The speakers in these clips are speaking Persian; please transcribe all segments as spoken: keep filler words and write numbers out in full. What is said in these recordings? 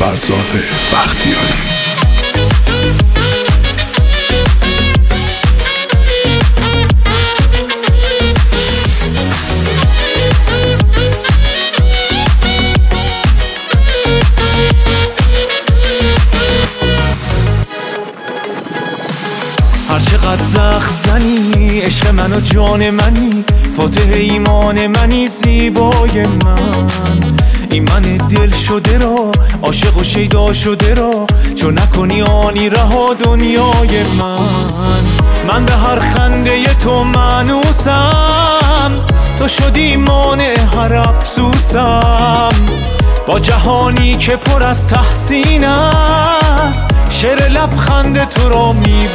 فرزاد بختیاری. هر چقدر زخم زنی عشق من و جان منی، فاتح ایمان منی زیبای من. ایمن دل شده را عاشق و شیدا شده را، چون نکنی آنی رها دنیای من. من به هر خنده تو مانوسم، تو شدی مانع هر افسوسم. با جهانی که پر از تحسین است، شعر لبخند تو را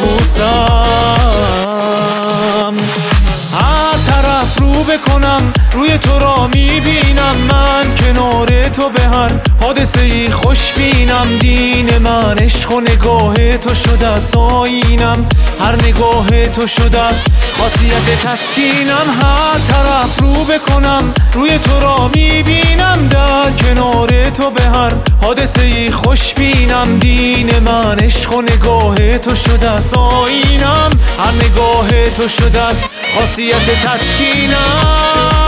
میبوسم. هر طرف رو بکنم روی تو را میبینم، من کنار تو به هر حادثه ای خوش بینم. دین من عشق و نگاه تو شده است آیینم، هر نگاه تو شده است خاصیت تسکینم. هر طرف رو بکنم روی تو را میبینم، در کنار تو به هر حادثه ای خوش بینم. دین من عشق و نگاه تو شده است آیینم، هر نگاه تو شده است خاصیت تسکینم.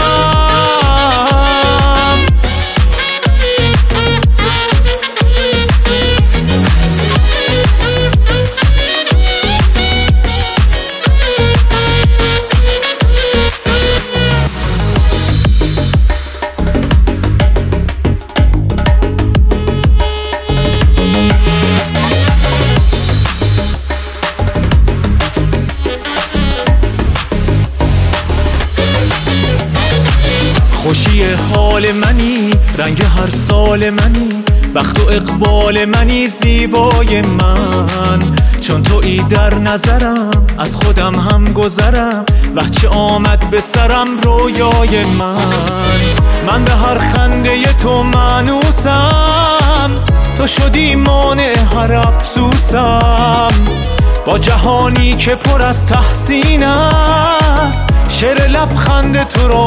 خوشی حال منی، رنگ هر سال منی، بخت و اقبال منی زیبای من. چون تویی در نظرم از خودم هم گذرم، وحچه آمد به سرم رویای من. من به هر خنده تو مانوسم، تو شدی مانع هر افسوسم. با جهانی که پر از تحسین است، شعر لبخند تو را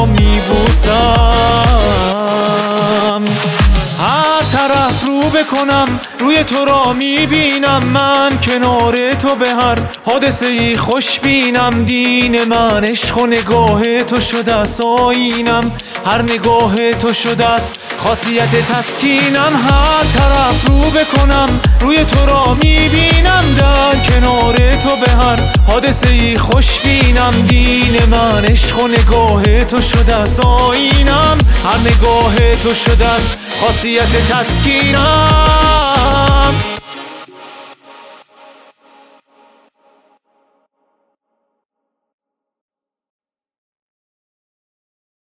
میبوسم. هر طرف رو بکنم روی تو را میبینم، من کنار تو به هر حادثه ای خوش بینم. دین من عشق و نگاه تو شده است آیینم، هر نگاه تو شده است خاصیت تسکینم. هر طرف رو بکنم روی تو را میبینم، در کنار تو به هر حادثه ای خوش بینم. دین من عشق و نگاه تو شده است آیینم، هر نگاه تو شده است خاصیت تسکینم.